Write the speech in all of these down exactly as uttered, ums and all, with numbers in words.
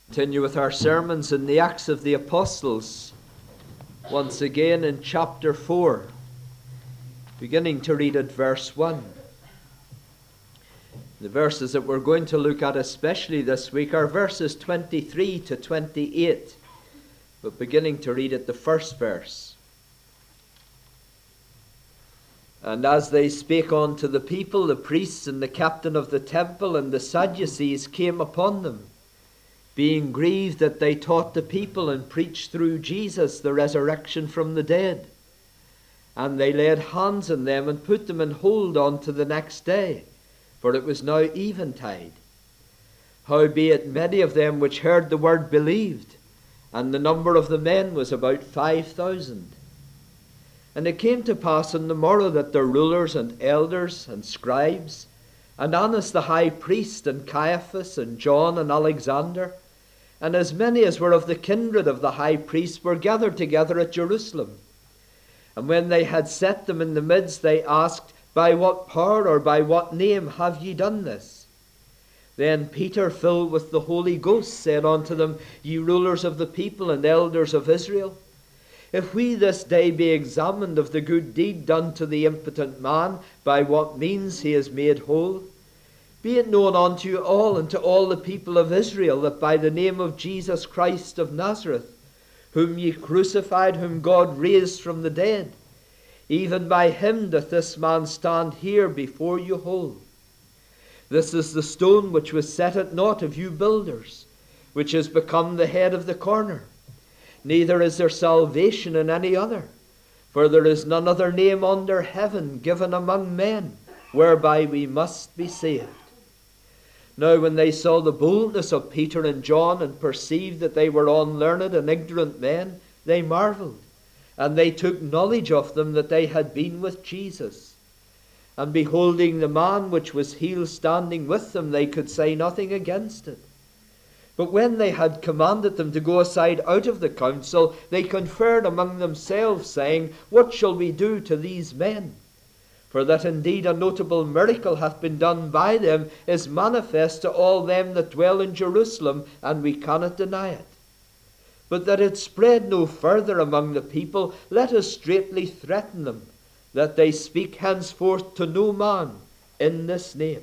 Continue with our sermons in the Acts of the Apostles, once again in chapter four, beginning to read at verse one. The verses that we're going to look at especially this week are verses twenty-three to twenty-eight, but beginning to read at the first verse. And as they spake unto the people, the priests and the captain of the temple and the Sadducees came upon them, being grieved that they taught the people and preached through Jesus the resurrection from the dead. And they laid hands on them and put them in hold unto the next day, for it was now eventide. Howbeit many of them which heard the word believed, and the number of the men was about five thousand. And it came to pass on the morrow that the rulers and elders and scribes, and Annas the high priest, and Caiaphas, and John, and Alexander, and as many as were of the kindred of the high priest, were gathered together at Jerusalem. And when they had set them in the midst, they asked, By what power or by what name have ye done this? Then Peter, filled with the Holy Ghost, said unto them, Ye rulers of the people and elders of Israel, if we this day be examined of the good deed done to the impotent man, by what means he is made whole, be it known unto you all and to all the people of Israel, that by the name of Jesus Christ of Nazareth, whom ye crucified, whom God raised from the dead, even by him doth this man stand here before you whole. This is the stone which was set at naught of you builders, which is become the head of the corner. Neither is there salvation in any other, for there is none other name under heaven given among men, whereby we must be saved. Now when they saw the boldness of Peter and John, and perceived that they were unlearned and ignorant men, they marveled, and they took knowledge of them that they had been with Jesus. And beholding the man which was healed standing with them, they could say nothing against it. But when they had commanded them to go aside out of the council, they conferred among themselves, saying, What shall we do to these men? For that indeed a notable miracle hath been done by them is manifest to all them that dwell in Jerusalem, and we cannot deny it. But that it spread no further among the people, let us straitly threaten them, that they speak henceforth to no man in this name.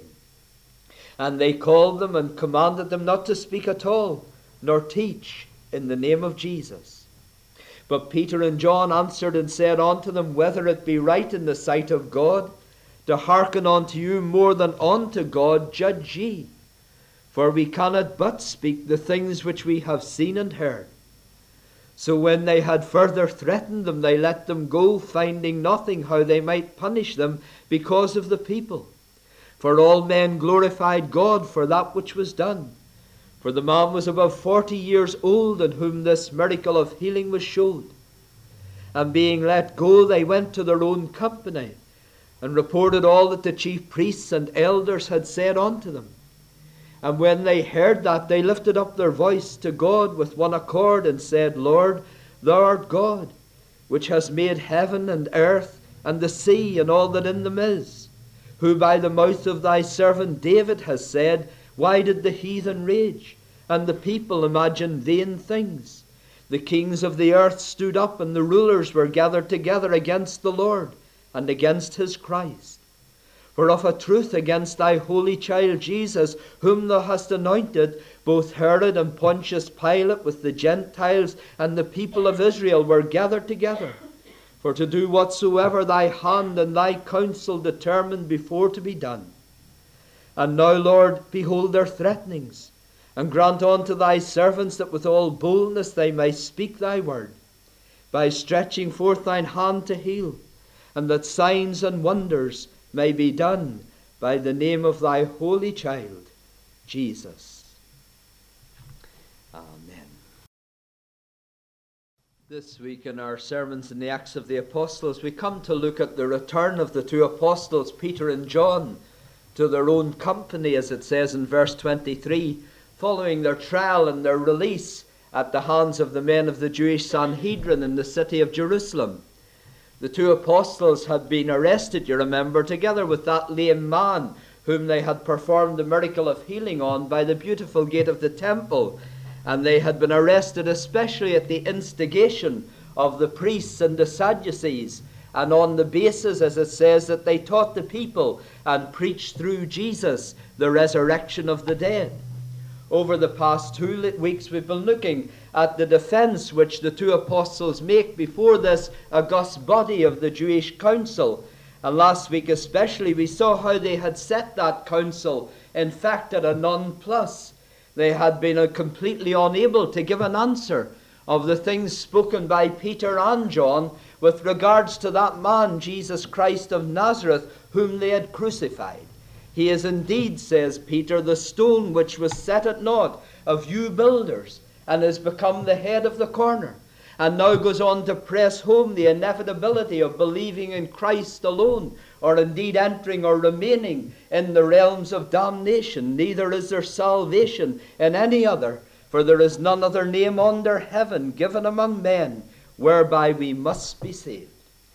And they called them and commanded them not to speak at all, nor teach in the name of Jesus. But Peter and John answered and said unto them, Whether it be right in the sight of God to hearken unto you more than unto God, judge ye. For we cannot but speak the things which we have seen and heard. So when they had further threatened them, they let them go, finding nothing how they might punish them because of the people. For all men glorified God for that which was done. For the man was above forty years old, in whom this miracle of healing was showed. And being let go, they went to their own company, and reported all that the chief priests and elders had said unto them. And when they heard that, they lifted up their voice to God with one accord, and said, Lord, thou art God, which hast made heaven and earth, and the sea, and all that in them is, who by the mouth of thy servant David has said, Why did the heathen rage, and the people imagine vain things? The kings of the earth stood up, and the rulers were gathered together against the Lord, and against his Christ. For of a truth against thy holy child Jesus, whom thou hast anointed, both Herod and Pontius Pilate with the Gentiles and the people of Israel were gathered together, for to do whatsoever thy hand and thy counsel determined before to be done. And now, Lord, behold their threatenings, and grant unto thy servants that with all boldness they may speak thy word, by stretching forth thine hand to heal, and that signs and wonders may be done by the name of thy holy child, Jesus. Amen. This week in our sermons in the Acts of the Apostles, we come to look at the return of the two apostles, Peter and John, to their own company, as it says in verse twenty-three, following their trial and their release at the hands of the men of the Jewish Sanhedrin in the city of Jerusalem. The two apostles had been arrested, you remember, together with that lame man whom they had performed the miracle of healing on by the beautiful gate of the temple. And they had been arrested especially at the instigation of the priests and the Sadducees, and on the basis, as it says, that they taught the people and preached through Jesus the resurrection of the dead. Over the past two weeks we've been looking at the defense which the two apostles make before this august body of the Jewish council. And last week especially we saw how they had set that council, in fact, at a nonplus. They had been completely unable to give an answer of the things spoken by Peter and John with regards to that man, Jesus Christ of Nazareth, whom they had crucified. He is indeed, says Peter, the stone which was set at naught of you builders, and has become the head of the corner. And now goes on to press home the inevitability of believing in Christ alone, or indeed entering or remaining in the realms of damnation. Neither is there salvation in any other, for there is none other name under heaven given among men whereby we must be saved.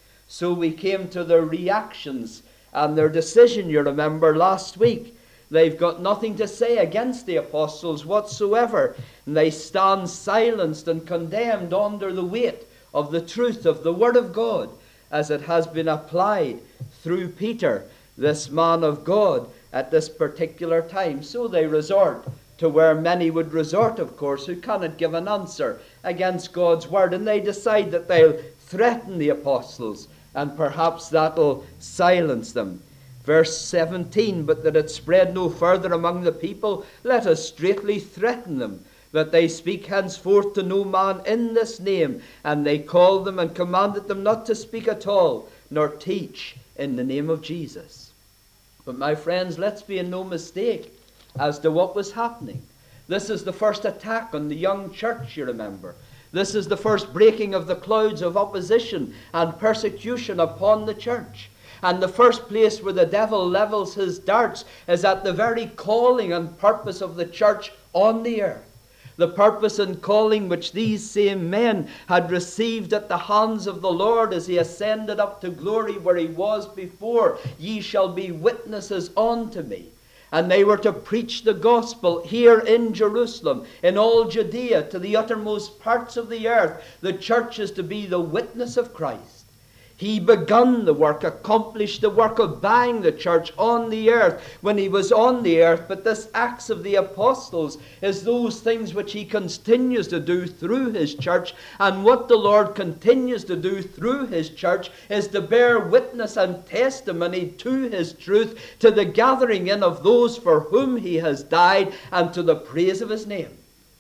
So we came to their reactions and their decision, you remember, last week. They've got nothing to say against the apostles whatsoever, and they stand silenced and condemned under the weight of the truth of the Word of God as it has been applied through Peter, this man of God, at this particular time. So they resort to where many would resort, of course, who cannot give an answer against God's Word, and they decide that they'll threaten the apostles, and perhaps that'll silence them. Verse seventeen, but that it spread no further among the people, let us straitly threaten them, that they speak henceforth to no man in this name. And they called them and commanded them not to speak at all, nor teach in the name of Jesus. But my friends, let's be in no mistake as to what was happening. This is the first attack on the young church, you remember. This is the first breaking of the clouds of opposition and persecution upon the church. And the first place where the devil levels his darts is at the very calling and purpose of the church on the earth. The purpose and calling which these same men had received at the hands of the Lord as he ascended up to glory where he was before. Ye shall be witnesses unto me. And they were to preach the gospel here in Jerusalem, in all Judea, to the uttermost parts of the earth. The church is to be the witness of Christ. He begun the work, accomplished the work of buying the church on the earth when he was on the earth. But this Acts of the Apostles is those things which he continues to do through his church. And what the Lord continues to do through his church is to bear witness and testimony to his truth, to the gathering in of those for whom he has died, and to the praise of his name.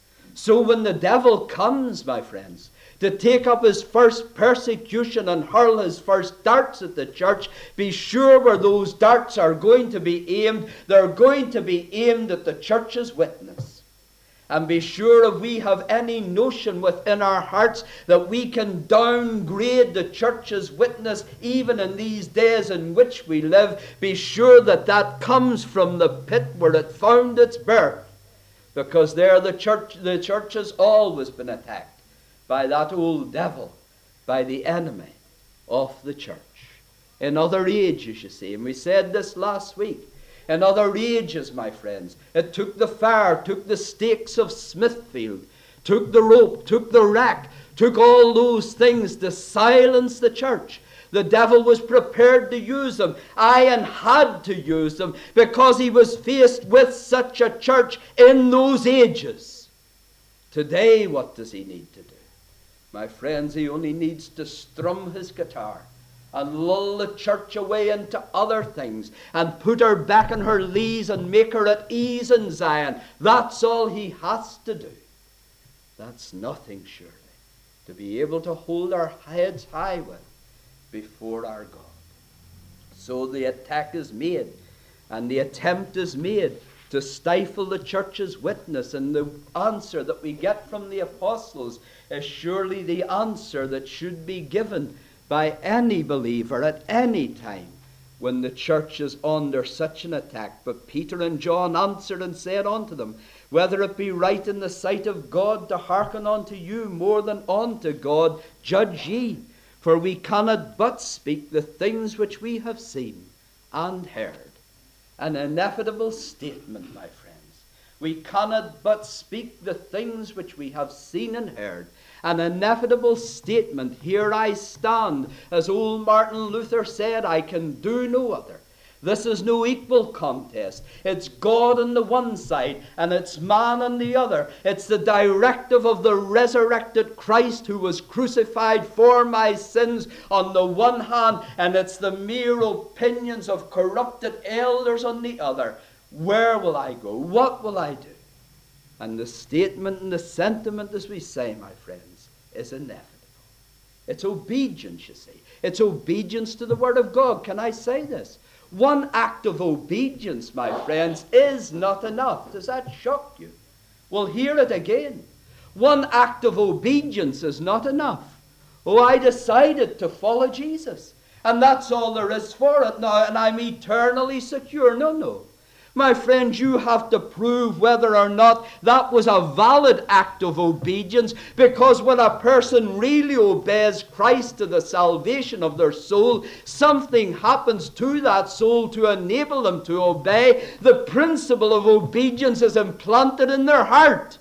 So when the devil comes, my friends, to take up his first persecution and hurl his first darts at the church, be sure where those darts are going to be aimed, they're going to be aimed at the church's witness. And be sure if we have any notion within our hearts that we can downgrade the church's witness even in these days in which we live, be sure that that comes from the pit where it found its birth. Because there the church, the church has always been attacked by that old devil, by the enemy of the church. In other ages, you see, and we said this last week, in other ages, my friends, it took the fire, took the stakes of Smithfield, took the rope, took the rack, took all those things to silence the church. The devil was prepared to use them, aye, and had to use them, because he was faced with such a church in those ages. Today, what does he need to do? My friends, he only needs to strum his guitar and lull the church away into other things and put her back on her lees and make her at ease in Zion. That's all he has to do. That's nothing, surely, to be able to hold our heads high with before our God. So the attack is made, and the attempt is made to stifle the church's witness, and the answer that we get from the apostles is surely the answer that should be given by any believer at any time when the church is under such an attack. But Peter and John answered and said unto them, whether it be right in the sight of God to hearken unto you more than unto God, judge ye. For we cannot but speak the things which we have seen and heard. An inevitable statement, my friends. We cannot but speak the things which we have seen and heard. An inevitable statement, here I stand. As old Martin Luther said, I can do no other. This is no equal contest. It's God on the one side and it's man on the other. It's the directive of the resurrected Christ who was crucified for my sins on the one hand, and it's the mere opinions of corrupted elders on the other. Where will I go? What will I do? And the statement and the sentiment, as we say, my friends, is inevitable. It's obedience, you see. It's obedience to the Word of God. Can I say this? One act of obedience, my friends, is not enough. Does that shock you? Well, hear it again. One act of obedience is not enough. Oh, I decided to follow Jesus, and that's all there is for it now, and I'm eternally secure. No, no. My friends, you have to prove whether or not that was a valid act of obedience, because when a person really obeys Christ to the salvation of their soul, something happens to that soul to enable them to obey. The principle of obedience is implanted in their heart,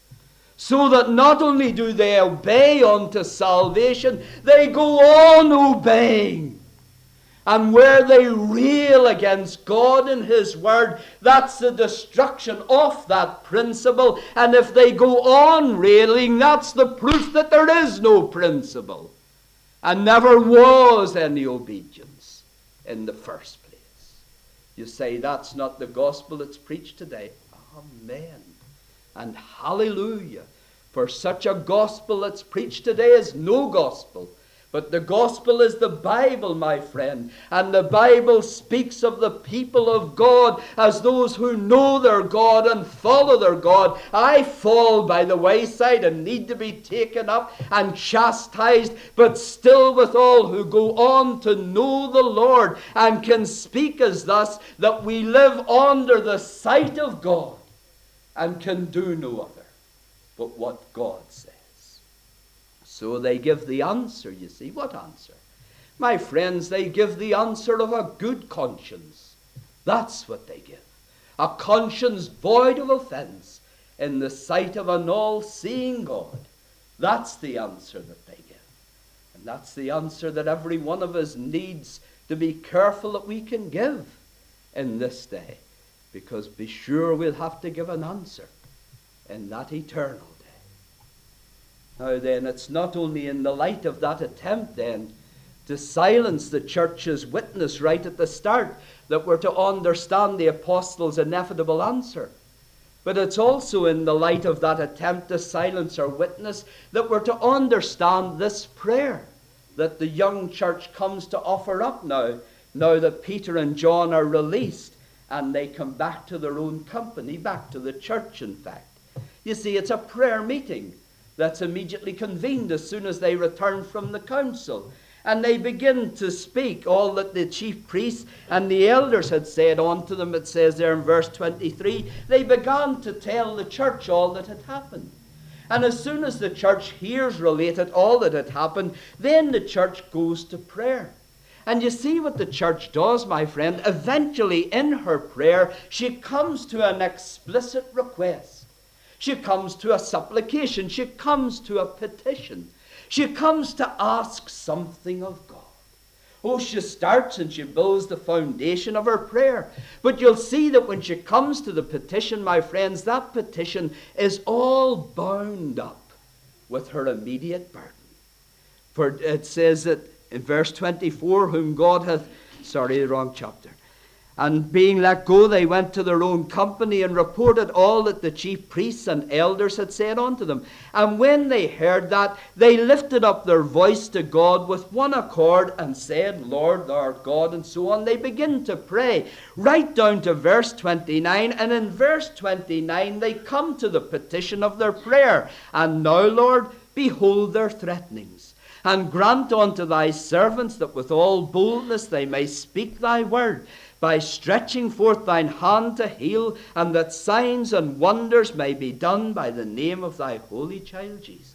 so that not only do they obey unto salvation, they go on obeying. And where they rail against God and His Word, that's the destruction of that principle. And if they go on railing, that's the proof that there is no principle, and never was any obedience in the first place. You say that's not the gospel that's preached today. Amen. And hallelujah. For such a gospel that's preached today is no gospel. But the gospel is the Bible, my friend. And the Bible speaks of the people of God as those who know their God and follow their God. I fall by the wayside and need to be taken up and chastised, but still withal who go on to know the Lord and can speak as thus, that we live under the sight of God and can do no other but what God says. So they give the answer, you see. What answer? My friends, they give the answer of a good conscience. That's what they give. A conscience void of offense in the sight of an all-seeing God. That's the answer that they give. And that's the answer that every one of us needs to be careful that we can give in this day. Because be sure we'll have to give an answer in that eternal day. Now then, it's not only in the light of that attempt then to silence the church's witness right at the start that we're to understand the apostles' inevitable answer. But it's also in the light of that attempt to silence our witness that we're to understand this prayer that the young church comes to offer up now, now that Peter and John are released and they come back to their own company, back to the church, in fact. You see, it's a prayer meeting that's immediately convened as soon as they return from the council. And they begin to speak all that the chief priests and the elders had said unto them. It says there in verse twenty-three, they began to tell the church all that had happened. And as soon as the church hears related all that had happened, then the church goes to prayer. And you see what the church does, my friend. Eventually, in her prayer, she comes to an explicit request. She comes to a supplication. She comes to a petition. She comes to ask something of God. Oh, she starts and she builds the foundation of her prayer. But you'll see that when she comes to the petition, my friends, that petition is all bound up with her immediate burden. For it says that in verse twenty-four, whom God hath, sorry, the wrong chapter. And being let go, they went to their own company and reported all that the chief priests and elders had said unto them. And when they heard that, they lifted up their voice to God with one accord and said, Lord, thou art God, and so on. They begin to pray right down to verse twenty-nine. And in verse twenty-nine, they come to the petition of their prayer. And now, Lord, behold their threatenings. And grant unto thy servants that with all boldness they may speak thy word, by stretching forth thine hand to heal, and that signs and wonders may be done by the name of thy holy child Jesus.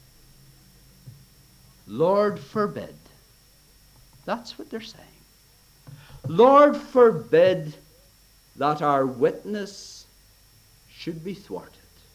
Lord forbid. That's what they're saying. Lord forbid that our witness should be thwarted.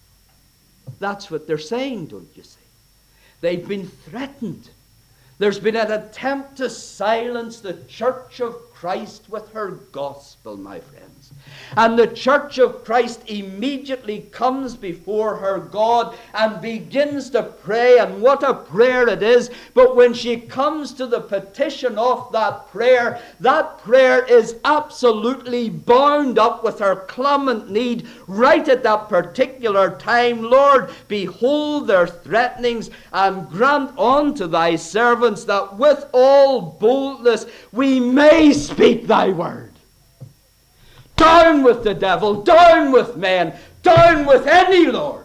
That's what they're saying, don't you see? They've been threatened. There's been an attempt to silence the Church of Christ with her gospel, my friends. And the Church of Christ immediately comes before her God and begins to pray, and what a prayer it is. But when she comes to the petition of that prayer, that prayer is absolutely bound up with her clamant need right at that particular time. Lord, behold their threatenings, and grant unto thy servants that with all boldness we may speak thy word. Down with the devil, down with men, down with any Lord.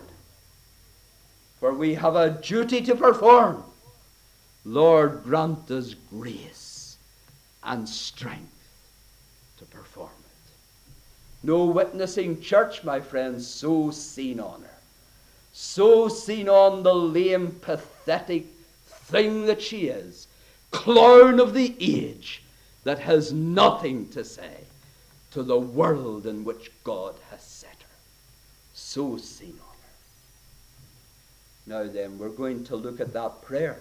For we have a duty to perform. Lord, grant us grace and strength to perform it. No witnessing church, my friends, so seen on her. So seen on the lame, pathetic thing that she is. Clown of the age that has nothing to say to the world in which God has set her. So seen on her. Now then, we're going to look at that prayer.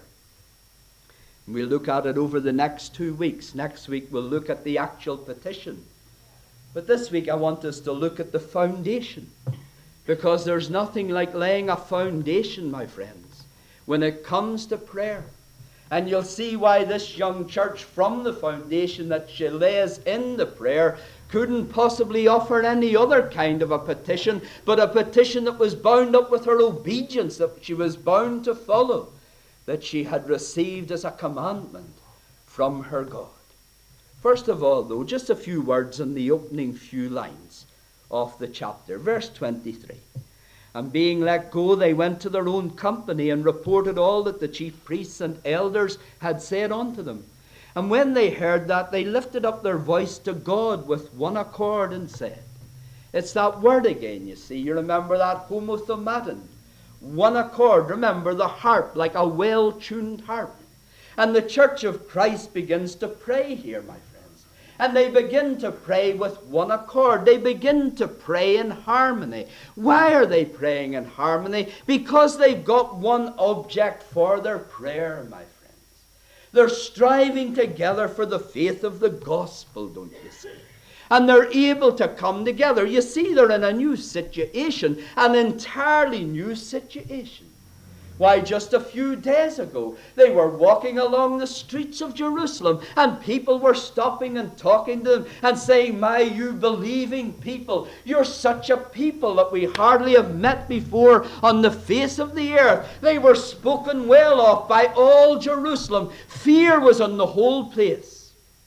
We'll look at it over the next two weeks. Next week we'll look at the actual petition. But this week I want us to look at the foundation. Because there's nothing like laying a foundation, my friends, when it comes to prayer. And you'll see why this young church, from the foundation that she lays in the prayer, couldn't possibly offer any other kind of a petition, but a petition that was bound up with her obedience, that she was bound to follow, that she had received as a commandment from her God. First of all, though, just a few words in the opening few lines of the chapter. Verse twenty-three. And being let go, they went to their own company and reported all that the chief priests and elders had said unto them. And when they heard that, they lifted up their voice to God with one accord and said, it's that word again, you see. You remember that homothumadon. One accord. Remember the harp, like a well-tuned harp. And the Church of Christ begins to pray here, my friends. And they begin to pray with one accord. They begin to pray in harmony. Why are they praying in harmony? Because they've got one object for their prayer, my friends. They're striving together for the faith of the gospel, don't you see? And they're able to come together. You see, they're in a new situation, an entirely new situation. Why, just a few days ago, they were walking along the streets of Jerusalem, and people were stopping and talking to them and saying, my, you believing people, you're such a people that we hardly have met before on the face of the earth. They were spoken well of by all Jerusalem. Fear was on the whole place.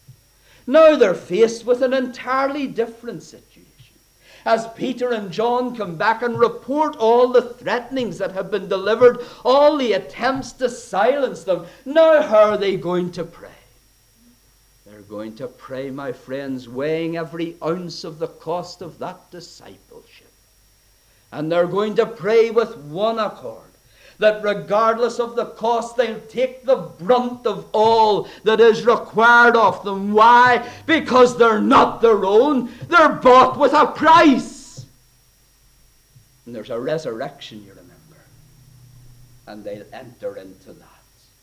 Now they're faced with an entirely different situation. As Peter and John come back and report all the threatenings that have been delivered, all the attempts to silence them, now how are they going to pray? They're going to pray, my friends, weighing every ounce of the cost of that discipleship. And they're going to pray with one accord, that regardless of the cost, they'll take the brunt of all that is required of them. Why? Because they're not their own. They're bought with a price. And there's a resurrection, you remember. And they'll enter into that.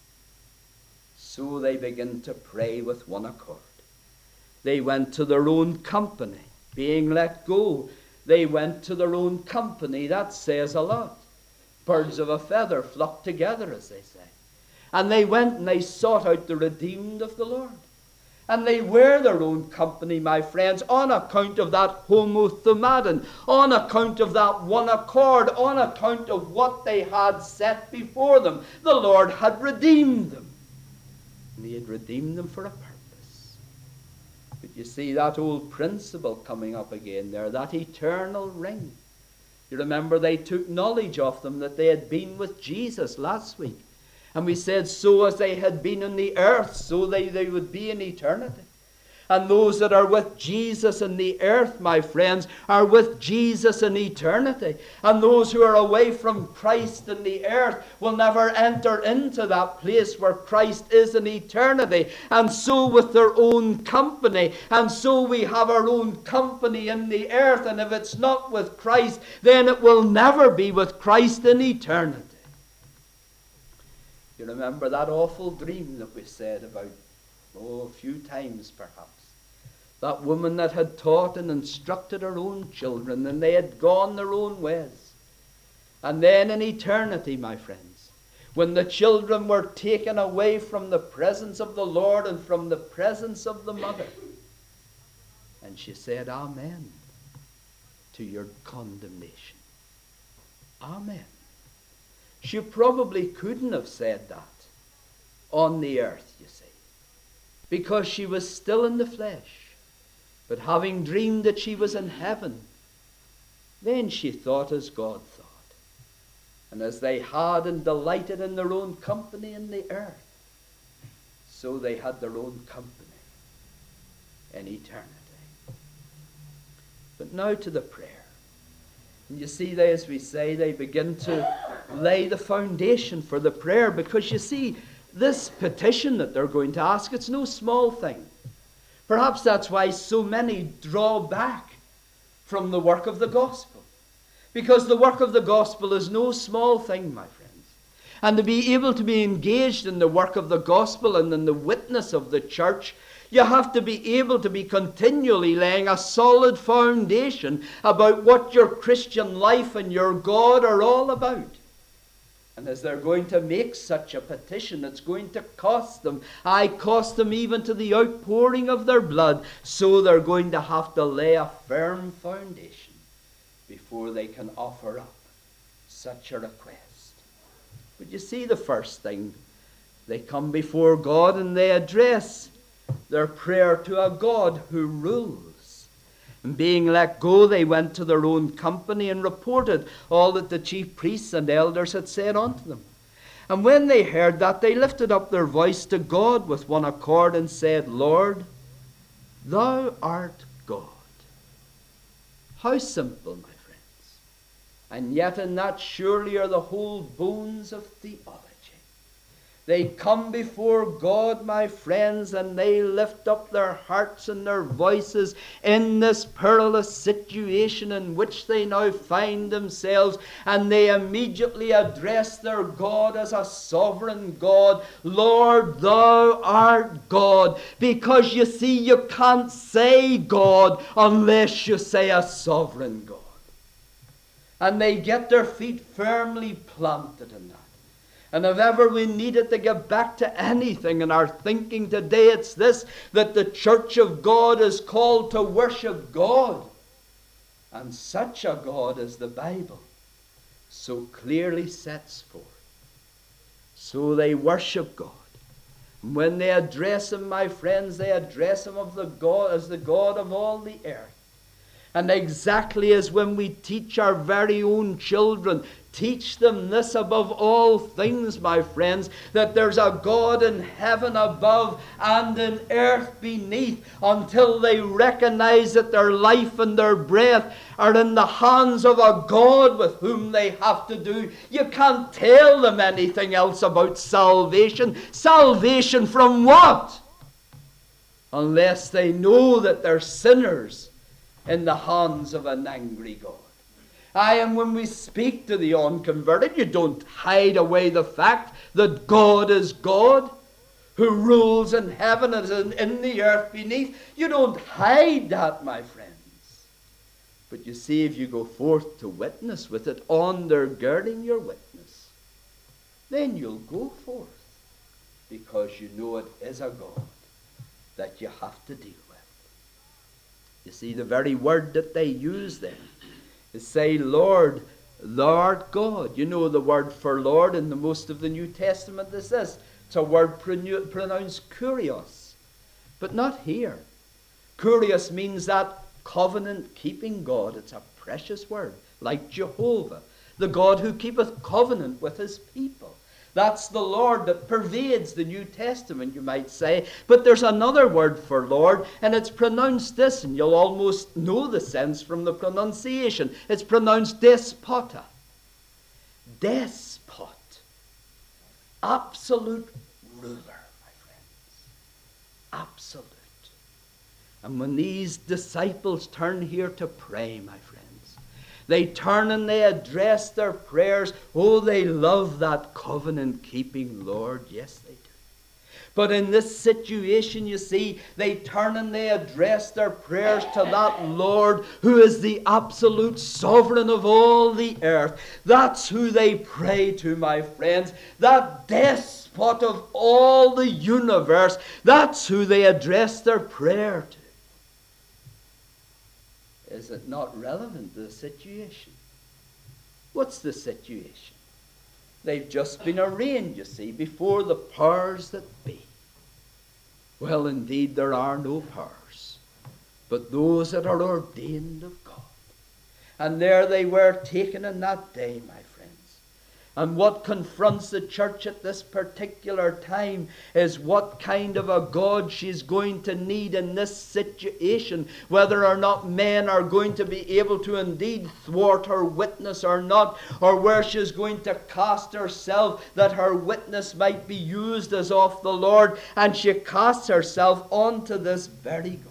So they begin to pray with one accord. They went to their own company. Being let go, they went to their own company. That says a lot. Birds of a feather flock together, as they say. And they went and they sought out the redeemed of the Lord. And they were their own company, my friends, on account of that homothumadon, on account of that one accord, on account of what they had set before them. The Lord had redeemed them. And he had redeemed them for a purpose. But you see that old principle coming up again there, that eternal ring. You remember they took knowledge of them that they had been with Jesus last week. And we said, so as they had been on the earth, so they, they would be in eternity. And those that are with Jesus in the earth, my friends, are with Jesus in eternity. And those who are away from Christ in the earth will never enter into that place where Christ is in eternity. And so with their own company. And so we have our own company in the earth. And if it's not with Christ, then it will never be with Christ in eternity. You remember that awful dream that we said about, oh, a few times perhaps. That woman that had taught and instructed her own children, and they had gone their own ways. And then in eternity, my friends, when the children were taken away from the presence of the Lord and from the presence of the mother, and she said, Amen, to your condemnation. Amen. She probably couldn't have said that on the earth, you see, because she was still in the flesh. But having dreamed that she was in heaven, then she thought as God thought. And as they had and delighted in their own company in the earth, so they had their own company in eternity. But now to the prayer. And you see, they, as we say, they begin to lay the foundation for the prayer, because you see, this petition that they're going to ask, it's no small thing. Perhaps that's why so many draw back from the work of the gospel. Because the work of the gospel is no small thing, my friends. And to be able to be engaged in the work of the gospel and in the witness of the church, you have to be able to be continually laying a solid foundation about what your Christian life and your God are all about. And as they're going to make such a petition, it's going to cost them. I cost them even to the outpouring of their blood. So they're going to have to lay a firm foundation before they can offer up such a request. But you see, the first thing, they come before God and they address their prayer to a God who rules. And being let go, they went to their own company and reported all that the chief priests and elders had said unto them. And when they heard that, they lifted up their voice to God with one accord and said, Lord, thou art God. How simple, my friends. And yet in that surely are the whole bones of theology. They come before God, my friends, and they lift up their hearts and their voices in this perilous situation in which they now find themselves, and they immediately address their God as a sovereign God. Lord, thou art God. Because you see, you can't say God unless you say a sovereign God. And they get their feet firmly planted in that. And if ever we needed to get back to anything in our thinking today, it's this, that the church of God is called to worship God. And such a God as the Bible so clearly sets forth. So they worship God. And when they address Him, my friends, they address Him of the God, as the God of all the earth. And exactly as when we teach our very own children, teach them this above all things, my friends, that there's a God in heaven above and in earth beneath, until they recognize that their life and their breath are in the hands of a God with whom they have to do. You can't tell them anything else about salvation. Salvation from what? Unless they know that they're sinners in the hands of an angry God. Aye, and when we speak to the unconverted, you don't hide away the fact that God is God, who rules in heaven and in, in the earth beneath. You don't hide that, my friends. But you see, if you go forth to witness with it, undergirding your witness, then you'll go forth, because you know it is a God that you have to deal with. You see, the very word that they use then is say, Lord, thou art God. You know the word for Lord in the most of the New Testament is this. It's a word pronounced kurios, but not here. Kurios means that covenant-keeping God. It's a precious word, like Jehovah, the God who keepeth covenant with His people. That's the Lord that pervades the New Testament, you might say. But there's another word for Lord, and it's pronounced this, and you'll almost know the sense from the pronunciation. It's pronounced despota. Despot. Absolute ruler, my friends. Absolute. And when these disciples turn here to pray, my friends, they turn and they address their prayers. Oh, they love that covenant-keeping Lord. Yes, they do. But in this situation, you see, they turn and they address their prayers to that Lord who is the absolute sovereign of all the earth. That's who they pray to, my friends. That despot of all the universe. That's who they address their prayer to. Is it not relevant to the situation? What's the situation? They've just been arraigned, you see, before the powers that be. Well, indeed, there are no powers, but those that are ordained of God. And there they were taken in that day, my friends. And what confronts the church at this particular time is what kind of a God she's going to need in this situation, whether or not men are going to be able to indeed thwart her witness or not, or where she's going to cast herself that her witness might be used as of the Lord, and she casts herself onto this very God.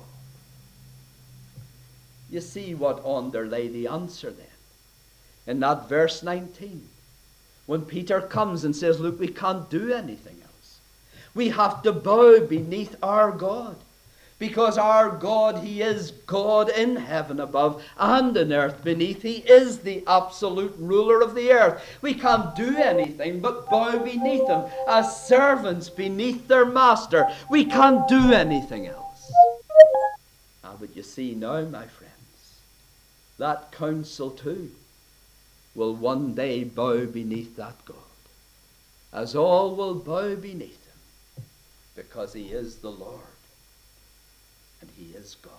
You see what underlay the answer then in that verse nineteen. When Peter comes and says, look, we can't do anything else. We have to bow beneath our God. Because our God, He is God in heaven above and in earth beneath. He is the absolute ruler of the earth. We can't do anything but bow beneath Him as servants beneath their master. We can't do anything else. Ah, but you see now, my friends, that council too will one day bow beneath that God, as all will bow beneath Him, because He is the Lord, and He is God.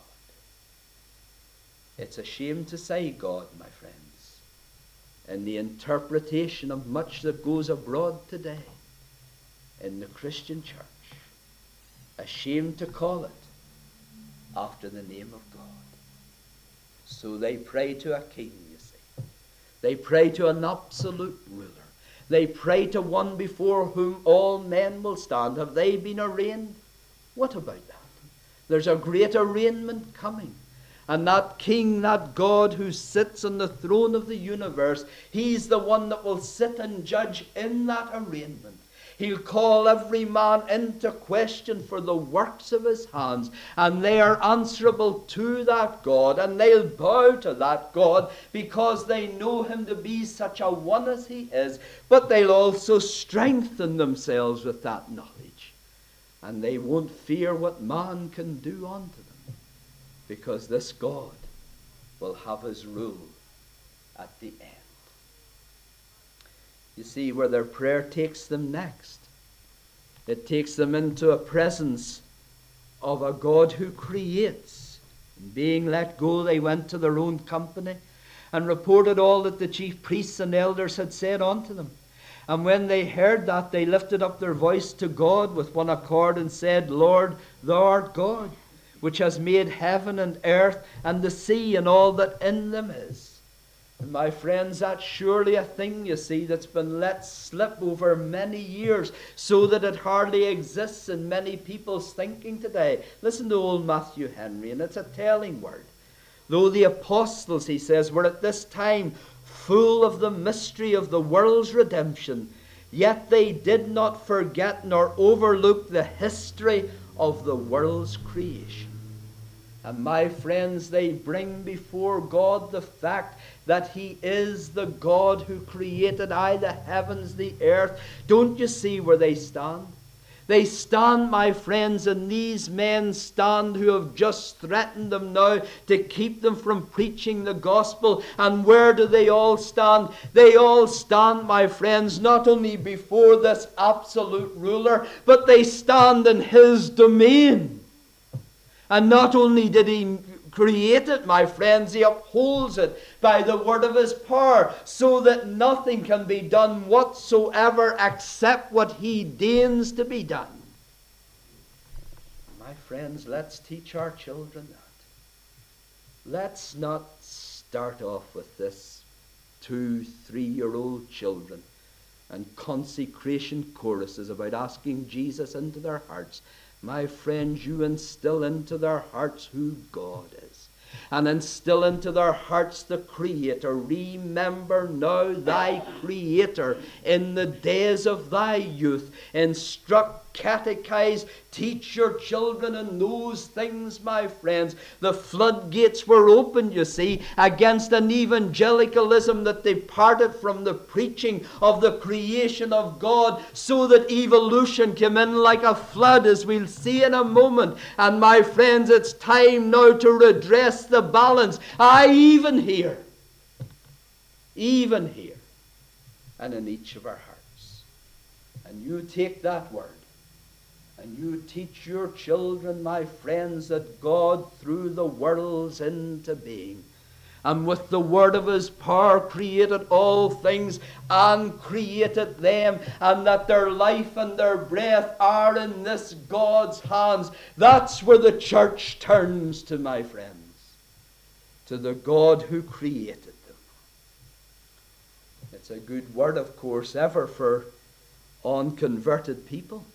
It's a shame to say God, my friends, in the interpretation of much that goes abroad today in the Christian church. A shame to call it after the name of God. So they pray to a king, you see. They pray to an absolute ruler. They pray to one before whom all men will stand. Have they been arraigned? What about that? There's a great arraignment coming. And that king, that God who sits on the throne of the universe, He's the one that will sit and judge in that arraignment. He'll call every man into question for the works of his hands, and they are answerable to that God, and they'll bow to that God because they know Him to be such a one as He is, but they'll also strengthen themselves with that knowledge, and they won't fear what man can do unto them, because this God will have His rule at the end. You see where their prayer takes them next. It takes them into a presence of a God who creates. And being let go, they went to their own company and reported all that the chief priests and elders had said unto them. And when they heard that, they lifted up their voice to God with one accord and said, Lord, Thou art God, which has made heaven and earth and the sea and all that in them is. And my friends, that's surely a thing, you see, that's been let slip over many years so that it hardly exists in many people's thinking today. Listen to old Matthew Henry, and it's a telling word. Though the apostles, he says, were at this time full of the mystery of the world's redemption, yet they did not forget nor overlook the history of the world's creation. And my friends, they bring before God the fact that He is the God who created I, the heavens, the earth. Don't you see where they stand? They stand, my friends, and these men stand who have just threatened them now to keep them from preaching the gospel. And where do they all stand? They all stand, my friends, not only before this absolute ruler, but they stand in His domain. And not only did He created, my friends, he upholds it by the word of his power, so that nothing can be done whatsoever except what he deigns to be done. My friends, let's teach our children that. Let's not start off with this two, three-year-old children and consecration choruses about asking Jesus into their hearts. My friends, you instill into their hearts who God is, and instill into their hearts the Creator. Remember now thy Creator in the days of thy youth. Instruct, catechize, teach your children in those things, my friends. The floodgates were opened, you see, against an evangelicalism that departed from the preaching of the creation of God, so that evolution came in like a flood, as we'll see in a moment. And my friends, it's time now to redress the balance. I even here, even here, and in each of our hearts. And you take that word, and you teach your children, my friends, that God threw the worlds into being, and with the word of his power created all things, and created them, and that their life and their breath are in this God's hands. That's where the church turns to, my friends, to the God who created them. It's a good word, of course, ever for unconverted people.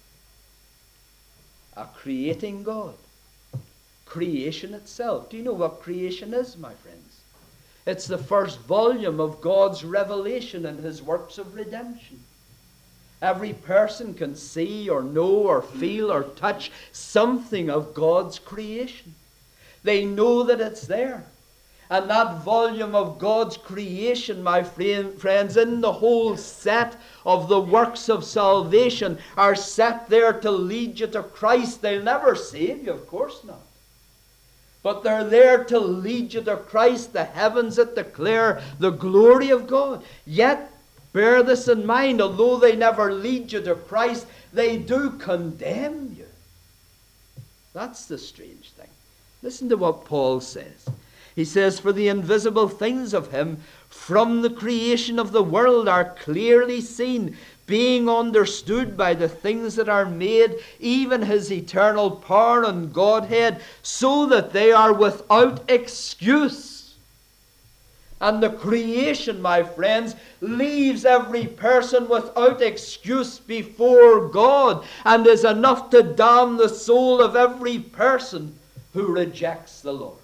A creating God. Creation itself. Do you know what creation is, my friends? It's the first volume of God's revelation and his works of redemption. Every person can see or know or feel or touch something of God's creation. They know that it's there. And that volume of God's creation, my friends, in the whole set of the works of salvation, are set there to lead you to Christ. They'll never save you, of course not. But they're there to lead you to Christ, the heavens that declare the glory of God. Yet, bear this in mind, although they never lead you to Christ, they do condemn you. That's the strange thing. Listen to what Paul says. He says, for the invisible things of him from the creation of the world are clearly seen, being understood by the things that are made, even his eternal power and Godhead, so that they are without excuse. And the creation, my friends, leaves every person without excuse before God, and is enough to damn the soul of every person who rejects the Lord.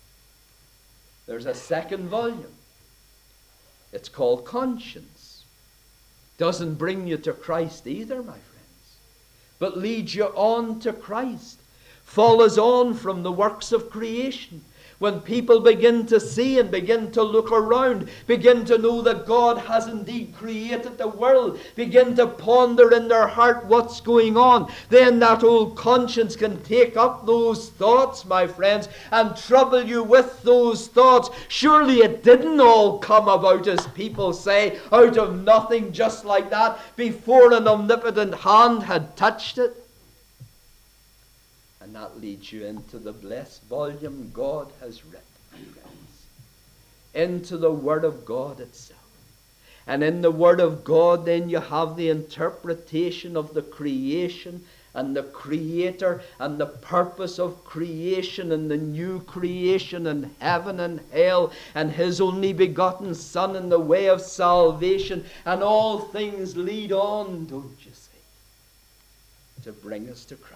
There's a second volume. It's called conscience. Doesn't bring you to Christ either, my friends, but leads you on to Christ. Follows on from the works of creation. When people begin to see and begin to look around, begin to know that God has indeed created the world, begin to ponder in their heart what's going on, then that old conscience can take up those thoughts, my friends, and trouble you with those thoughts. Surely it didn't all come about, as people say, out of nothing, just like that, before an omnipotent hand had touched it. And that leads you into the blessed volume God has written, my friends. Into the Word of God itself. And in the Word of God, then you have the interpretation of the creation and the Creator and the purpose of creation and the new creation and heaven and hell and his only begotten Son in the way of salvation. And all things lead on, don't you see, to bring us to Christ.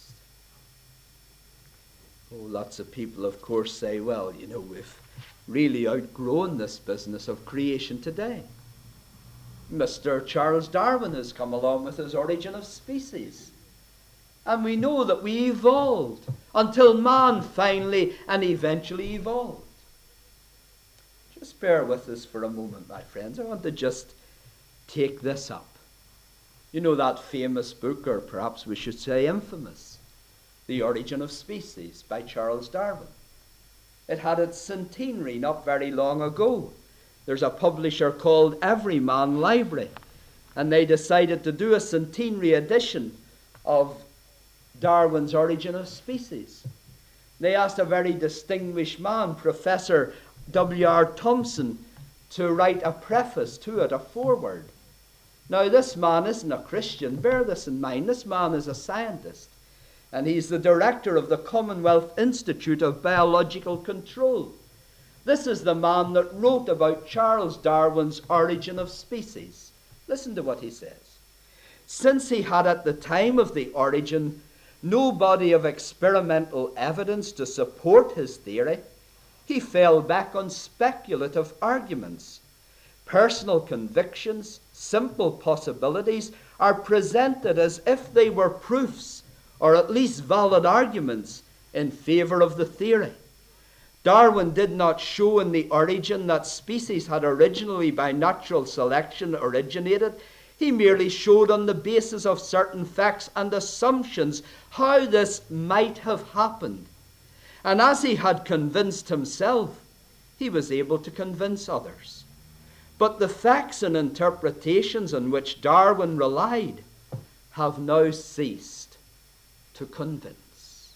Oh, lots of people, of course, say, well, you know, we've really outgrown this business of creation today. Mister Charles Darwin has come along with his Origin of Species. And we know that we evolved until man finally and eventually evolved. Just bear with us for a moment, my friends. I want to just take this up. You know that famous book, or perhaps we should say infamous, The Origin of Species by Charles Darwin. It had its centenary not very long ago. There's a publisher called Everyman Library, and they decided to do a centenary edition of Darwin's Origin of Species. They asked a very distinguished man, Professor W R Thompson, to write a preface to it, a foreword. Now, this man isn't a Christian. Bear this in mind. This man is a scientist, and he's the director of the Commonwealth Institute of Biological Control. This is the man that wrote about Charles Darwin's Origin of Species. Listen to what he says. Since he had at the time of the origin no body of experimental evidence to support his theory, he fell back on speculative arguments. Personal convictions, simple possibilities, are presented as if they were proofs, or at least valid arguments, in favor of the theory. Darwin did not show in the origin that species had originally by natural selection originated. He merely showed on the basis of certain facts and assumptions how this might have happened. And as he had convinced himself, he was able to convince others. But the facts and interpretations on which Darwin relied have now ceased to convince.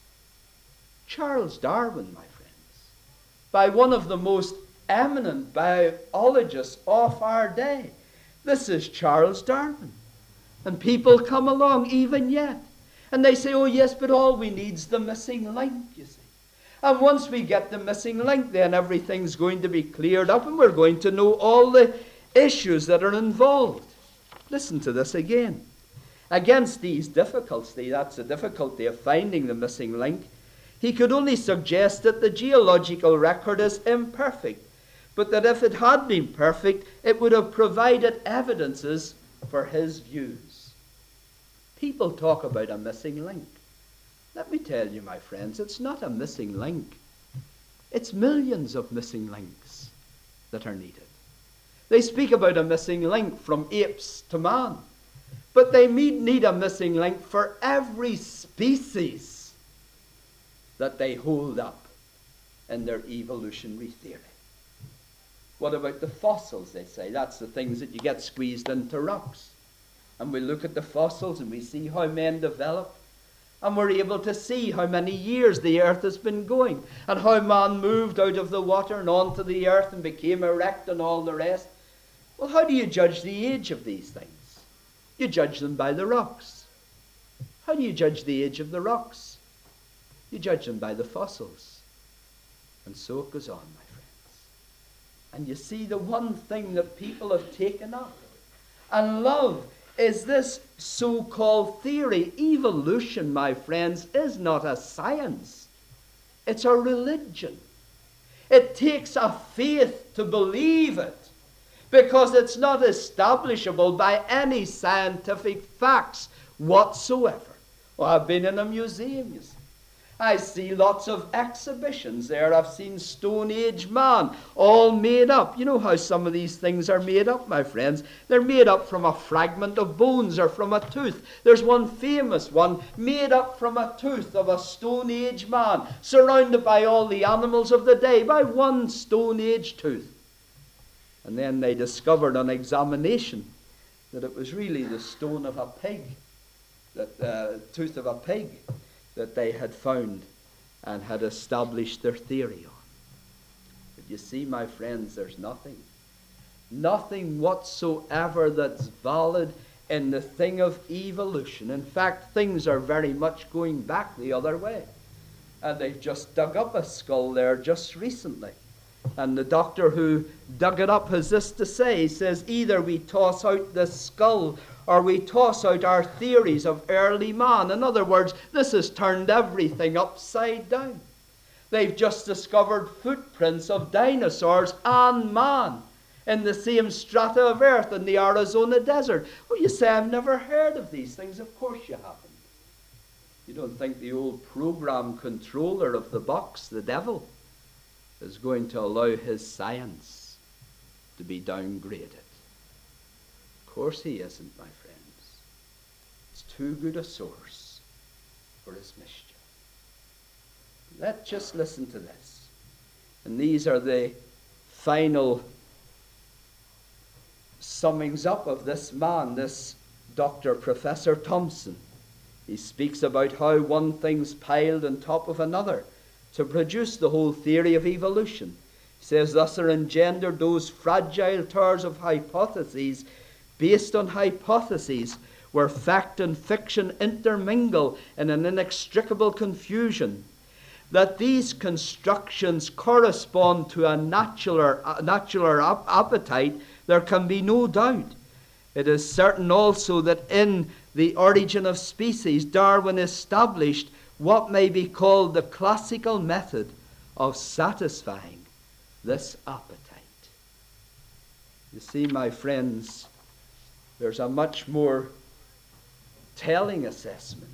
Charles Darwin, my friends, by one of the most eminent biologists of our day. This is Charles Darwin. And people come along even yet, and they say, oh yes, but all we need is the missing link, you see. And once we get the missing link, then everything's going to be cleared up and we're going to know all the issues that are involved. Listen to this again. Against these difficulties, that's the difficulty of finding the missing link, he could only suggest that the geological record is imperfect, but that if it had been perfect, it would have provided evidences for his views. People talk about a missing link. Let me tell you, my friends, it's not a missing link. It's millions of missing links that are needed. They speak about a missing link from apes to man, but they need a missing link for every species that they hold up in their evolutionary theory. What about the fossils, they say? That's the things that you get squeezed into rocks. And we look at the fossils and we see how men develop. And we're able to see how many years the earth has been going, and how man moved out of the water and onto the earth and became erect and all the rest. Well, how do you judge the age of these things? You judge them by the rocks. How do you judge the age of the rocks? You judge them by the fossils. And so it goes on, my friends. And you see, the one thing that people have taken up and love is this so-called theory. Evolution, my friends, is not a science. It's a religion. It takes a faith to believe it, because it's not establishable by any scientific facts whatsoever. Well, I've been in a museum, you see. I see lots of exhibitions there. I've seen Stone Age man, all made up. You know how some of these things are made up, my friends? They're made up from a fragment of bones or from a tooth. There's one famous one made up from a tooth of a Stone Age man, surrounded by all the animals of the day by one Stone Age tooth. And then they discovered on examination that it was really the stone of a pig, that uh, tooth of a pig, that they had found and had established their theory on. But you see, my friends, there's nothing, nothing whatsoever that's valid in the thing of evolution. In fact, things are very much going back the other way. And they've just dug up a skull there just recently. And the doctor who dug it up has this to say. He says, either we toss out the skull or we toss out our theories of early man. In other words, this has turned everything upside down. They've just discovered footprints of dinosaurs and man in the same strata of earth in the Arizona desert. Well, you say, I've never heard of these things. Of course you haven't. You don't think the old program controller of the box, the devil, is going to allow his science to be downgraded? Of course he isn't, my friends. It's too good a source for his mischief. Let's just listen to this. And these are the final summings up of this man, this Doctor Professor Thompson. He speaks about how one thing's piled on top of another. to produce the whole theory of evolution. He says, thus are engendered those fragile towers of hypotheses based on hypotheses where fact and fiction intermingle in an inextricable confusion. That these constructions correspond to a natural, a natural ap- appetite, there can be no doubt. It is certain also that in the Origin of Species, Darwin established what may be called the classical method of satisfying this appetite. You see, my friends, there's a much more telling assessment.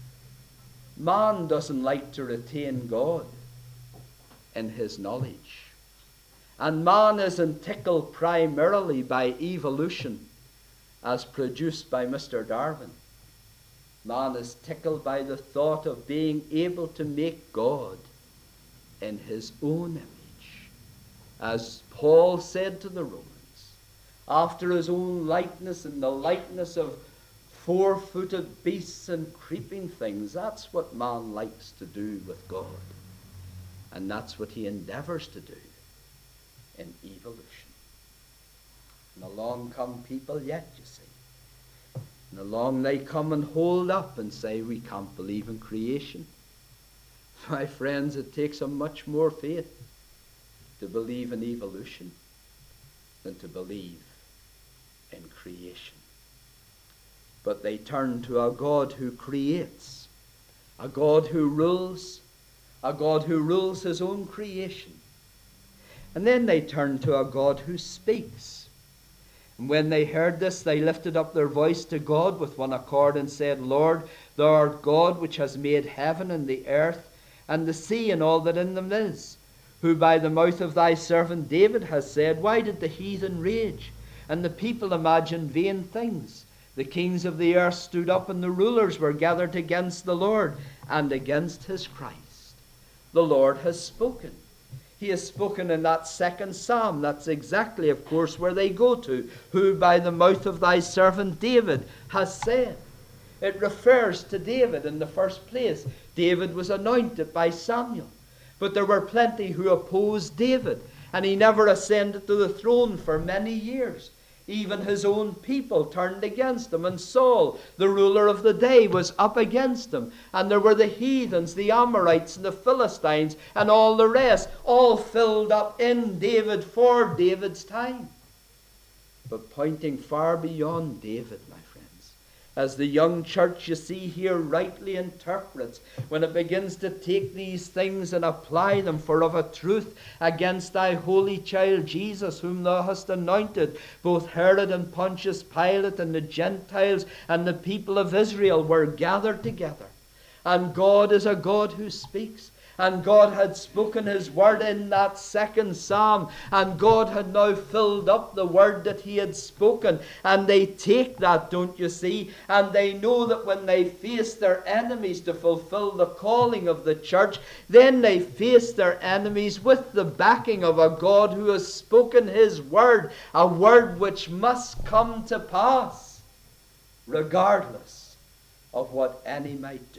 Man doesn't like to retain God in his knowledge. And man isn't tickled primarily by evolution as produced by Mister Darwin. Man is tickled by the thought of being able to make God in his own image. As Paul said to the Romans, after his own likeness and the likeness of four-footed beasts and creeping things. That's what man likes to do with God. And that's what he endeavors to do in evolution. And along come people yet, you see. And along they come and hold up and say, we can't believe in creation. My friends, it takes a much more faith to believe in evolution than to believe in creation. But they turn to a God who creates, a God who rules, a God who rules his own creation. And then they turn to a God who speaks. And when they heard this, they lifted up their voice to God with one accord and said, Lord, thou art God which has made heaven and the earth and the sea and all that in them is, who by the mouth of thy servant David has said, why did the heathen rage and the people imagine vain things? The kings of the earth stood up and the rulers were gathered against the Lord and against his Christ. The Lord has spoken. He has spoken in that second psalm. That's exactly, of course, where they go to. Who by the mouth of thy servant David has said. It refers to David in the first place. David was anointed by Samuel. But there were plenty who opposed David. And he never ascended to the throne for many years. Even his own people turned against him, and Saul, the ruler of the day, was up against him. And there were the heathens, the Amorites, and the Philistines, and all the rest, all filled up in David for David's time. But pointing far beyond David, my friends, as the young church, you see here, rightly interprets, when it begins to take these things and apply them for of a truth against thy holy child Jesus, whom thou hast anointed, both Herod and Pontius Pilate and the Gentiles and the people of Israel were gathered together. And God is a God who speaks. And God had spoken his word in that second psalm. And God had now filled up the word that he had spoken. And they take that, don't you see? And they know that when they face their enemies to fulfill the calling of the church, then they face their enemies with the backing of a God who has spoken his word. A word which must come to pass, regardless of what any might do.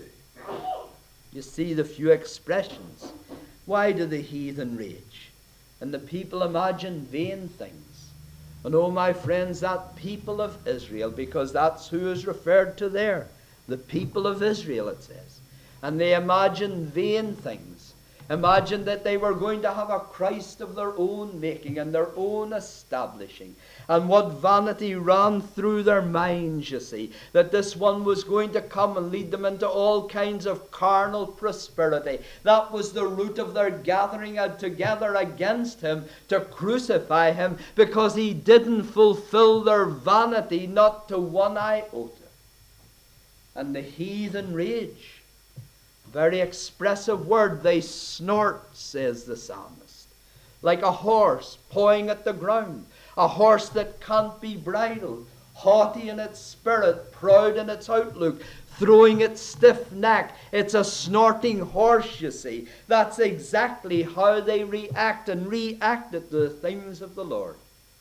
You see the few expressions. Why do the heathen rage? And the people imagine vain things. And oh, my friends, that people of Israel, because that's who is referred to there. The people of Israel, it says. And they imagine vain things. Imagine that they were going to have a Christ of their own making and their own establishing. And what vanity ran through their minds, you see. That this one was going to come and lead them into all kinds of carnal prosperity. That was the root of their gathering together against him to crucify him, because he didn't fulfill their vanity, not to one iota. And the heathen rage. Very expressive word. They snort, says the psalmist, like a horse pawing at the ground. A horse that can't be bridled, haughty in its spirit, proud in its outlook, throwing its stiff neck. It's a snorting horse, you see. That's exactly how they react and reacted to the things of the Lord.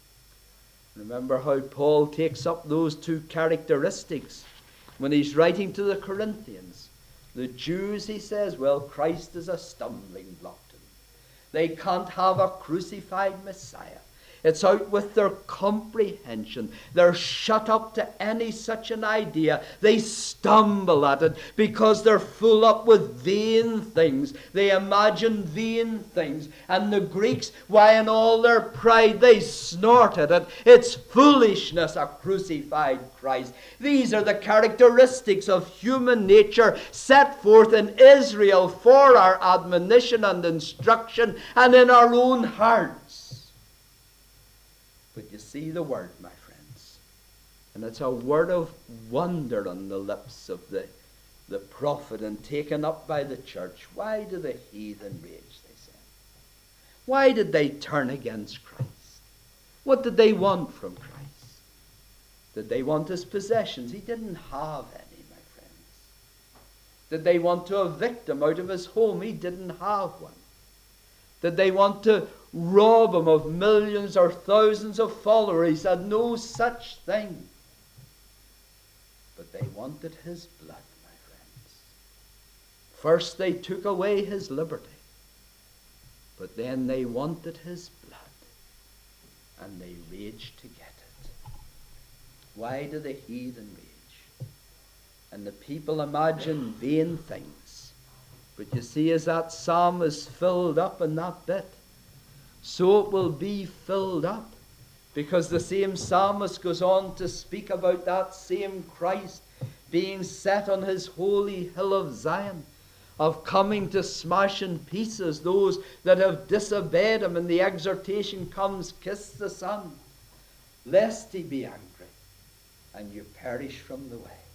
Remember how Paul takes up those two characteristics when he's writing to the Corinthians. The Jews, he says, well, Christ is a stumbling block to them. They can't have a crucified Messiah. It's out with their comprehension. They're shut up to any such an idea. They stumble at it because they're full up with vain things. They imagine vain things. And the Greeks, why in all their pride, they snort at it. It's foolishness, a crucified Christ. These are the characteristics of human nature set forth in Israel for our admonition and instruction and in our own hearts. But you see the word, my friends, and it's a word of wonder on the lips of the, the prophet and taken up by the church. Why do the heathen rage, they said? Why did they turn against Christ? What did they want from Christ? Did they want his possessions? He didn't have any, my friends. Did they want to evict him out of his home? He didn't have one. Did they want to rob him of millions or thousands of followers? He had no such thing. But they wanted his blood, my friends. First they took away his liberty, but then they wanted his blood, and they raged to get it. Why do the heathen rage? And the people imagine vain things. But you see, as that psalm is filled up in that bit, so it will be filled up. Because the same psalmist goes on to speak about that same Christ being set on his holy hill of Zion, of coming to smash in pieces those that have disobeyed him. And the exhortation comes, kiss the Son, lest he be angry, and you perish from the way.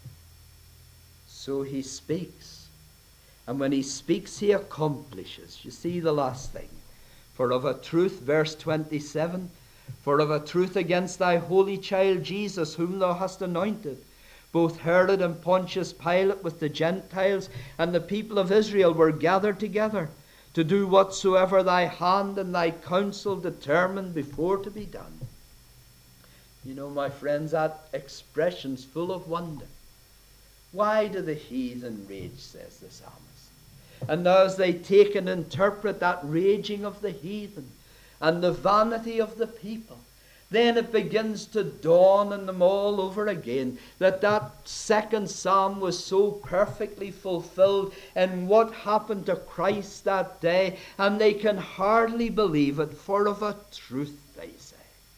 So he speaks. And when he speaks, he accomplishes. You see the last thing. For of a truth, verse twenty-seven, for of a truth against thy holy child Jesus, whom thou hast anointed, both Herod and Pontius Pilate with the Gentiles and the people of Israel were gathered together to do whatsoever thy hand and thy counsel determined before to be done. You know, my friends, that expression's full of wonder. Why do the heathen rage, says the psalmist. And now as they take and interpret that raging of the heathen and the vanity of the people, then it begins to dawn on them all over again that that second psalm was so perfectly fulfilled in what happened to Christ that day, and they can hardly believe it. For of a truth, they say,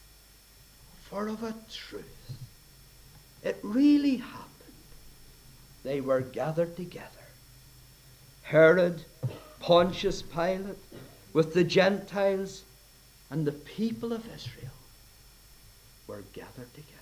for of a truth, it really happened. They were gathered together. Herod, Pontius Pilate, with the Gentiles and the people of Israel were gathered together.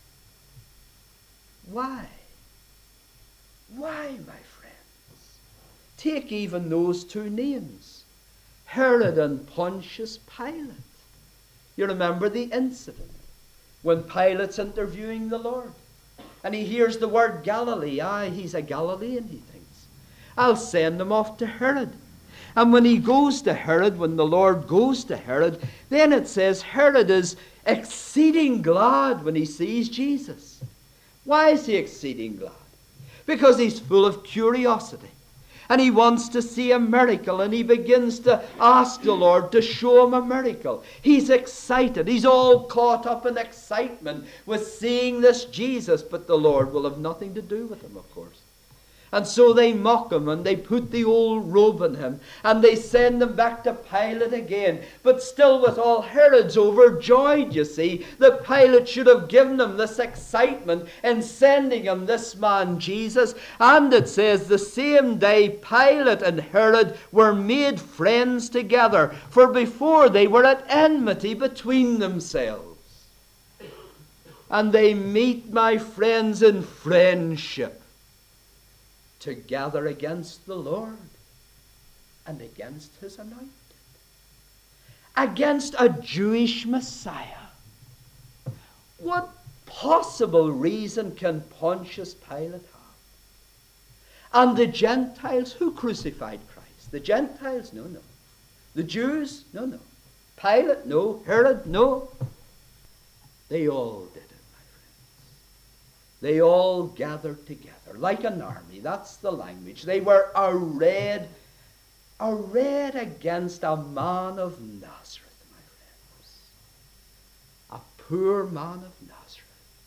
Why? Why, my friends? Take even those two names, Herod and Pontius Pilate. You remember the incident when Pilate's interviewing the Lord, and he hears the word Galilee. Aye, he's a Galilean, he thinks. I'll send him off to Herod. And when he goes to Herod, when the Lord goes to Herod, then it says Herod is exceeding glad when he sees Jesus. Why is he exceeding glad? Because he's full of curiosity. And he wants to see a miracle, and he begins to ask the Lord to show him a miracle. He's excited. He's all caught up in excitement with seeing this Jesus, but the Lord will have nothing to do with him, of course. And so they mock him, and they put the old robe on him, and they send him back to Pilate again. But still with all, Herod's overjoyed, you see, that Pilate should have given him this excitement in sending him this man Jesus. And it says the same day Pilate and Herod were made friends together, for before they were at enmity between themselves. And they meet, my friends, in friendship, to gather against the Lord and against his anointed, against a Jewish Messiah. What possible reason can Pontius Pilate have? And the Gentiles, who crucified Christ? The Gentiles? No, no. The Jews? No, no. Pilate? No. Herod? No. They all did it, my friends. They all gathered together. like an army. That's the language. They were arrayed, arrayed against a man of Nazareth, my friends. A poor man of Nazareth.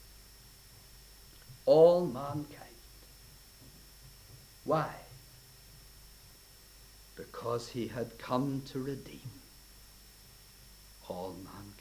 All mankind. Why? Because he had come to redeem all mankind.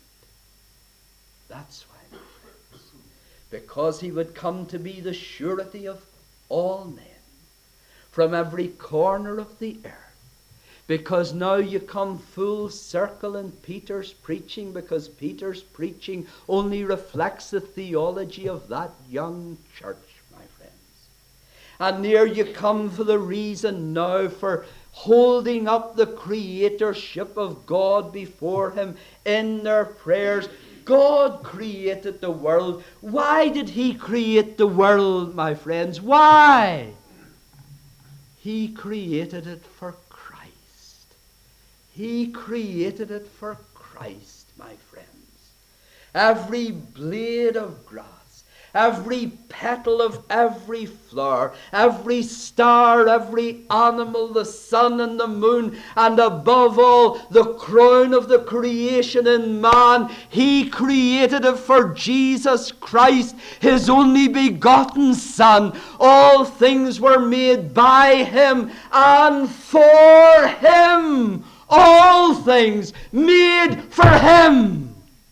That's why, my friends. Because he would come to be the surety of all men from every corner of the earth. Because now you come full circle in Peter's preaching, because Peter's preaching only reflects the theology of that young church, my friends. And there you come for the reason now for holding up the creatorship of God before him in their prayers. God created the world. Why did he create the world, my friends? Why? He created it for Christ. He created it for Christ, my friends. Every blade of grass, every petal of every flower, every star, every animal, the sun and the moon, and above all, the crown of the creation in man, he created it for Jesus Christ, his only begotten Son. All things were made by him and for him. All things made for him.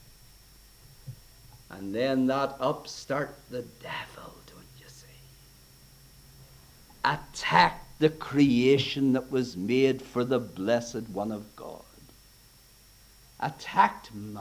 And then that upstart, the devil, don't you see, attacked the creation that was made for the blessed one of God. Attacked man.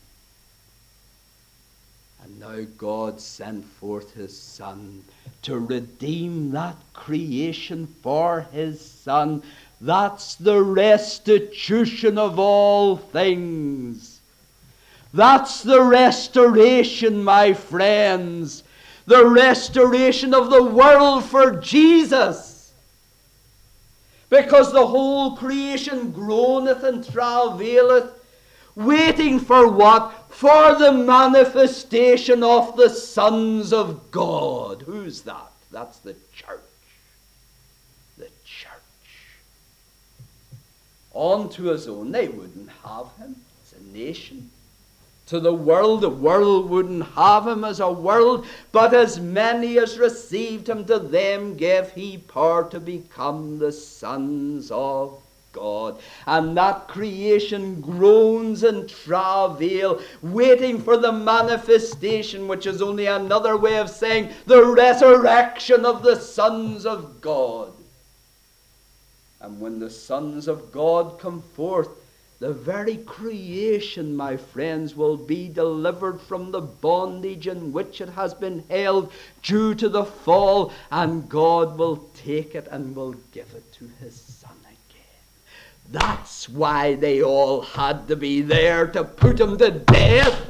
And now God sent forth his Son to redeem that creation for his Son. That's the restitution of all things. That's the restoration, my friends. The restoration of the world for Jesus. Because the whole creation groaneth and travaileth, waiting for what? For the manifestation of the sons of God. Who's that? That's the church. The church. On to his own. They wouldn't have him as a nation. To the world, the world wouldn't have him as a world, but as many as received him, to them gave he power to become the sons of God. And that creation groans and travail, waiting for the manifestation, which is only another way of saying the resurrection of the sons of God. And when the sons of God come forth, the very creation, my friends, will be delivered from the bondage in which it has been held due to the fall, and God will take it and will give it to his Son again. That's why they all had to be there to put him to death.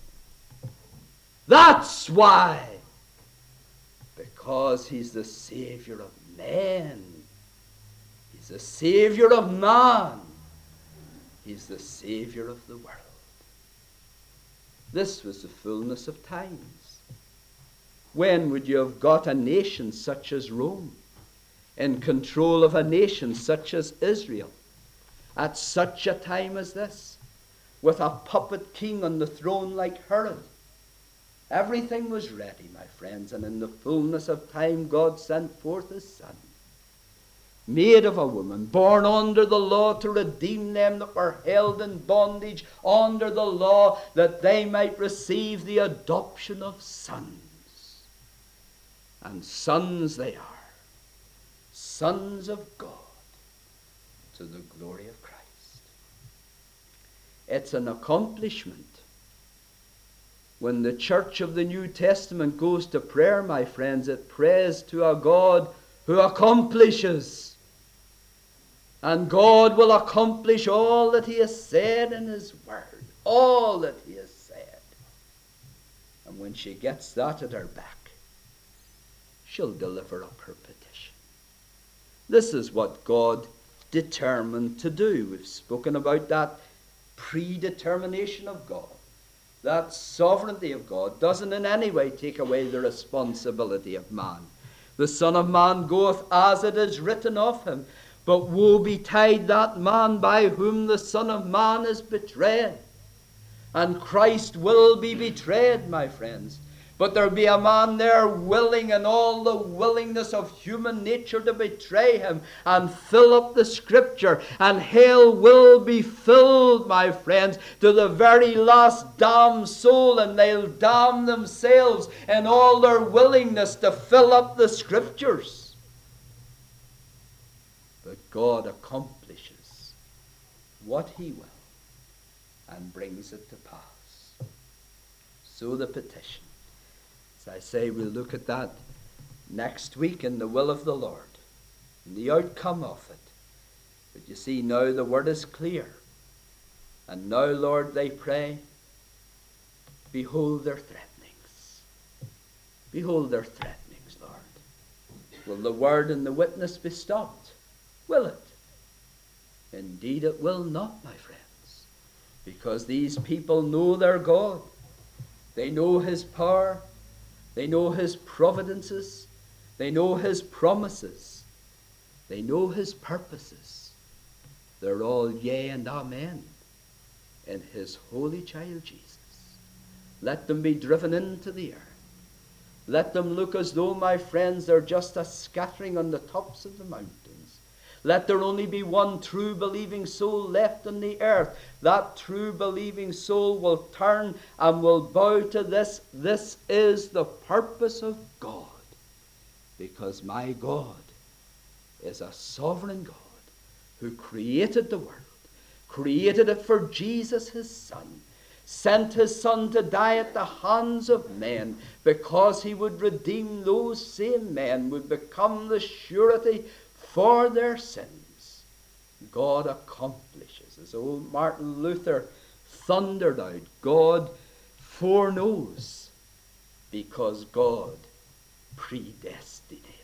That's why. Because he's the Savior of men. He's the Savior of man. He's the Savior of the world. This was the fullness of times. When would you have got a nation such as Rome in control of a nation such as Israel at such a time as this, with a puppet king on the throne like Herod? Everything was ready, my friends, and in the fullness of time God sent forth his Son, made of a woman, born under the law, to redeem them that were held in bondage under the law, that they might receive the adoption of sons. And sons they are, sons of God, to the glory of Christ. It's an accomplishment. When the church of the New Testament goes to prayer, my friends, it prays to a God who accomplishes. And God will accomplish all that he has said in his word. All that he has said. And when she gets that at her back, she'll deliver up her petition. This is what God determined to do. We've spoken about that predetermination of God. That sovereignty of God doesn't in any way take away the responsibility of man. The Son of Man goeth as it is written of him. But woe betide that man by whom the Son of Man is betrayed. And Christ will be betrayed, my friends. But there'll be a man there willing in all the willingness of human nature to betray him and fill up the Scripture. And hell will be filled, my friends, to the very last damned soul. And they'll damn themselves in all their willingness to fill up the Scriptures. But God accomplishes what he will and brings it to pass. So the petition. As I say, we'll look at that next week in the will of the Lord and the outcome of it. But you see, now the word is clear. And now, Lord, they pray, behold their threatenings. Behold their threatenings, Lord. Will the word and the witness be stopped? Will it? Indeed it will not, my friends, because these people know their God. They know his power. They know his providences. They know his promises. They know his purposes. They're all yea and amen in his holy child Jesus. Let them be driven into the earth. Let them look as though, my friends, they're just a scattering on the tops of the mountains. Let there only be one true believing soul left on the earth. That true believing soul will turn and will bow to this. This is the purpose of God. Because my God is a sovereign God who created the world, created it for Jesus his Son, sent his Son to die at the hands of men because he would redeem those same men, would become the surety for their sins. God accomplishes, as old Martin Luther thundered out, God foreknows because God predestinated.